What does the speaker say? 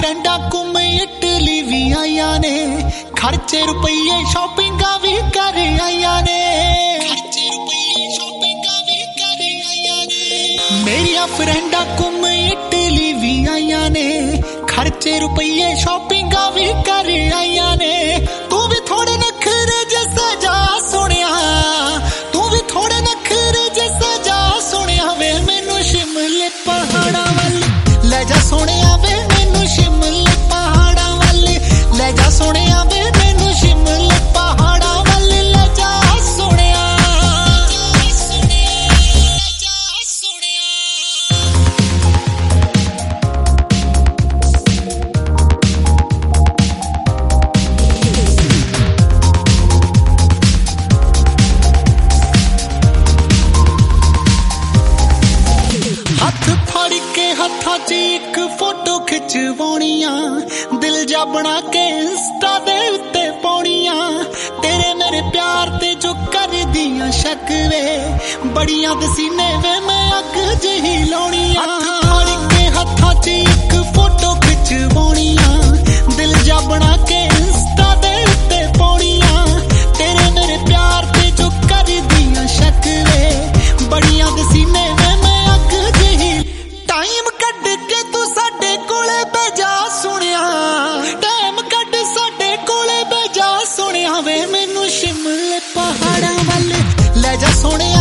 फ्रेंडा घूम इटली भी आईया ने, खर्चे रुपये शॉपिंगा भी कर आईया ने, मेरिया फ्रेंडा घूम इटली भी आईया ने, खर्चे रुपये शॉपिंगा भी कर आईया ने। तू भी थोड़े नखरे जैसा जा सुनिया, तू भी थोड़े नखरे जैसा जा सुनिया वे मैनू शिमले पहाड़ा वाल ले जा सोनिया वे मैनू शिमले पहाड़ा वाल ले जा सोनिया वे मैनू शिमले पहाड़ा वाल ले जा सोनिया। हत्था च एक फोटो खिचवाउणियां, दिल जा बना के इंस्टा दे उत्ते पाउणियां, तेरे मेरे प्यार ते जो कर दियां शक वे बड़ियां दसीने वे मैं अग जही लाउणियां। हत्था च एक फोटो खिचवाउणियां, दिल जा बना के इंस्टा दे उत्ते पाउणियां, तेरे मेरे प्यार ते जो कर दियां शक वे बड़ियां दसीने वे मैं अग जही। टाइम कट के तू साडे कोले बेजा सुनिया, टाइम कट साडे कोले बेजा सुनिया वे मैनू शिमले पहाड़ा वाल ले जा सोनिया